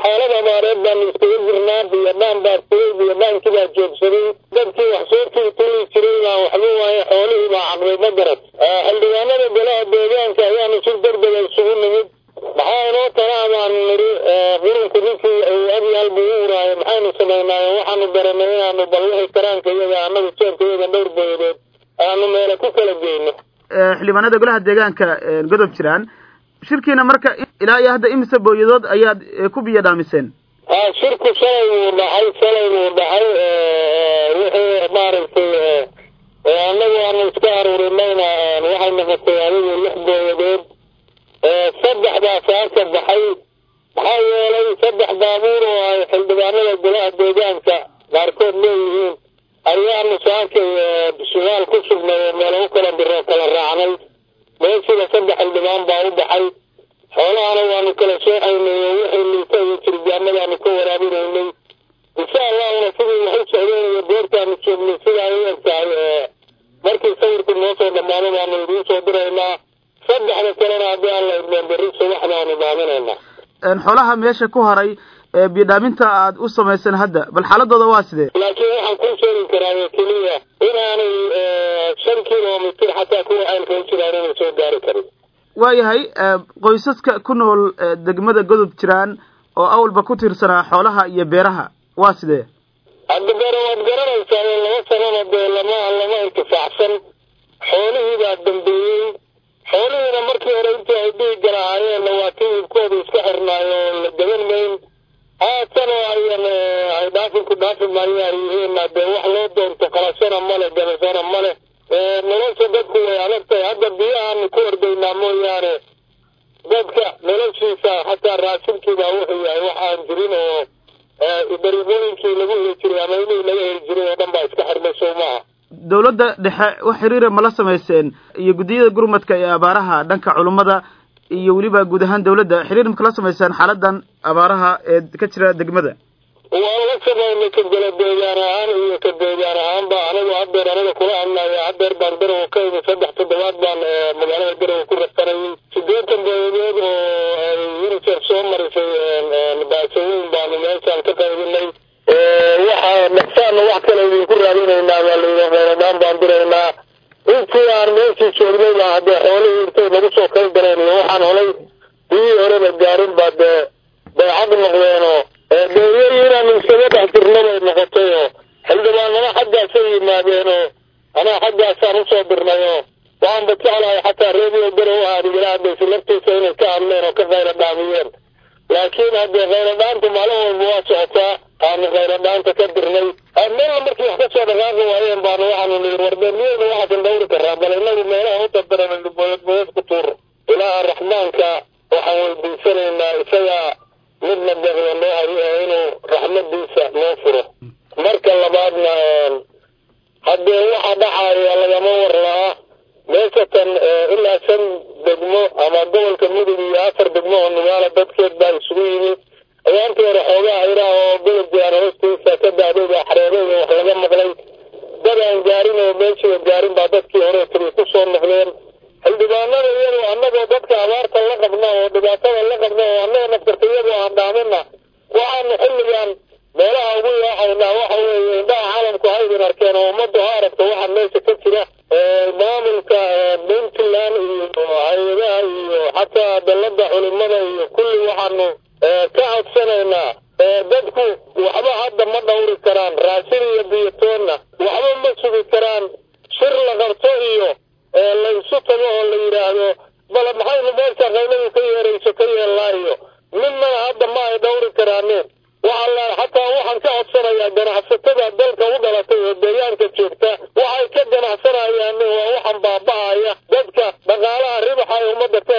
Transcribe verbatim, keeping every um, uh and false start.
حالة أمارات بان يستيقظنا بيدان بارتوي بيدان كده جوبسري دبكي وحصورتي طولي سرينا وحلوها حواليه مع عمري مقرد حلوانا بلاها بيدان كأيان سل درد السهول نمد بحاينو تنام عن غيرون كنيكي أبي البيورة محاين سمينا وحانو برمينا أنو بالله كران كيدا أنو السير كيدا دور بيدان أنو ميلكو كالجينا xildhibaanada golaha deegaanka godob jiraan shirkiina marka ilaa iyo hadda imisa booyadood ayaad ku biyo dhaamiseen ah shirku shalay uu dhaxay shalay uu dhaxay wixii maaragtay anagu aan iska aruurinayna waxay noqotay adigu lix booyadood saddexdaa saaka baxay maxaa yeelay saddex baabuur oo ay xildhibaanada golaha deegaanka qaarkood leeyihiin ayaanu saakay sugaal ku sugnay meel u kala diro kala raacnay meeshiiba saddex xildhibaan baa u baxay xoolahana waanu kala soocaynay wixii liita iyo jirjaamadaanu ka waraabinaynay insha allahna sidii waxu socdeen iyo goortaanu joognay sidaa u egtahay markii sawirku noo soo dhammaado baanu idiin soo diraynaa saddexda kalena haddii aan la idmeen berri subaxdaanu dhaaminaynaa xoolaha meesha ku haray bidhaaminta aad u samaysan hadda bal xaaladooda waa sidee laakiin waxaan ku sheegi karaa keliya inaanay shan kilomitir xataa kuwa ceelka u jiraan inay soo gaari karin waayahay qoysaska ku nool degmada godob jiraan oo awalba ku tiirsanaa xoolaha iyo beeraha waa sidee hadda beera waad garanaysaa laba sanana dee lama lama intifaacsan xoolihii baa dambeeyey xoolihiina markii hore intii ay dhihi garaacayeenna waa tiibkooda iska xirnaayo la gaban mayn haatana ayan ay dhaafin ku dhaafi maayaan yihiin dee wax loo doonto qalashana male gabashana male nolosha dadku way adag tahay hadda biyahaanu ku ordaynaa mooyaane dadka noloshiisa xataa raashinkiibaa wuxuu yahay wax aan jirin oo dariiqooyinkii lagu heli jiray ama inihii laga heli jiray oo dhan baa iska xirmay soo maaha dawladda dhexe wax xiriira mala samayseen iyo guddiyada gurmadka ee abaaraha dhanka culummada iyo weliba guud ahaan dawladda xiriir ma kala samaysaan xaaladan abaaraha ee ka jira degmada waa la sameynay ka gala deegaan ahaan iyo ka deegaan ahaanba anigu haddeer aniga kula hadlaya haddeer baan garow ka imi saddex toddobaad baan magaalada garow ku raftanayay siddeetan dawladood oo unicef soo marisay baasooyin baanu meeshaan ka qaybinay waxaa dhaqsaana wax kale idinku raadinaynaa baa layidhi kheyradaan baan diraynaa intii aan meeshii joognay baa haddee xoolihii intay nagu soo kala dareen iyo waxaan holay biyihii horeba gaarin baa dee baycad noqdeenoo deeyayi inaanu isaga dhex jirno bay noqotay oo xildhibaanana xaggaasay yimaadeenoo anaa xaggaasaan usoo dirnay oo waxaanba jeclahay xataa reediyo garow ahadigala haddaysi laftiisa inay ka hadleen oo ka khayra dhaamiyeen laakiin haddee khayradhaantu maalin walba waa socotaa aanu khayradhaanta ka dirnay meelna markii wax kasoo dhaqaaqi waayeen baanu waxaanu nihi warbeemiyeyna waxaasan dhawri karaa bal inagu meelaha u dardaran boyad boyad ku tuuro ilaaha raxmaanka waxaan weydiisanaynaa isagaa midna deeqda noo hayo inuu raxmadiisa noo furo marka labaadna haddee waxa dhacaya lagama war laha meeshatan ilaa shan degmo ama gobolka mudug iyo afar degmo oo nugaala dadkeed baa isugu yimi ayaantii hore xoogaha iraa oo godob jiraan hoostiisa ka daaday baa xareereeda wax laga maqlay dad aan gaarin oo meeshiiba gaarin baa dadkii hore tiri ku soo noqdeen xildhibaanada iyadu annagoo dadka abaarta la qabna oo dhibaatada la qabna oo annaga naftarta iyadoo aan dhaamina waxaanu xilligan meelaha ugu yaaxaynaa waxa weeye indhaha caalamku ha idin arkeen oo ummaddu ha aragto waxa meesha ka jira maamulka puntland iyo hay-adaha iyo xataa dalada culimada iyo kulli waxaanu ka codsanaynaa dadku waxba hadda ma dhawri karaan raashin iyo biyatoonna waxba ma sugi karaan shir la qabto iyo laysu tago oo la yidhaahdo bal maxaynu meesha qaynadu ka yeerayso ka yeellaayo midnana hadda ma ay dhawri karaaneen waxaa xataa waxaan ka codsanayaa ganacsatada dalka u dhalatay oo deegaanka joogta waxay ka ganacsanayaan waa waxaan baaba'aya dadka dhaqaalaha ribaxa ee ummadda